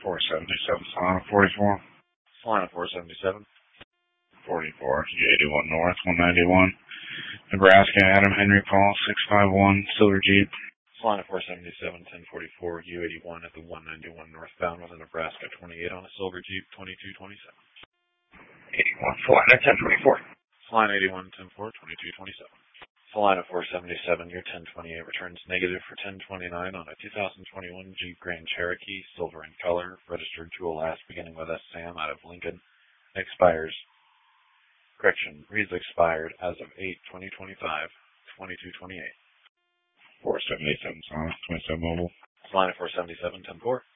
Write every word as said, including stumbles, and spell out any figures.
four seventy-seven, Solana forty-four. Solana four seventy-seven. forty-four, U eighty-one North, one ninety-one. Nebraska, Adam Henry Paul, six five one, Silver Jeep. Solana four seventy-seven, ten forty-four, U eighty-one at the one ninety-one northbound with a Nebraska twenty-eight on a Silver Jeep, twenty-two twenty-seven. eighty-one, Solana ten twenty-four. Solana eighty-one, ten four, twenty-two twenty-seven. Solana four seventy-seven, your ten twenty-eight returns negative for ten twenty-nine on a two thousand twenty-one Jeep Grand Cherokee, silver in color, registered to a last beginning with S Sam out of Lincoln. Expires, correction, reads expired as of eight twenty twenty-five, twenty-two twenty-eight. four seventy-seven, Solana, twenty-seven mobile. Solana four seventy-seven, ten four.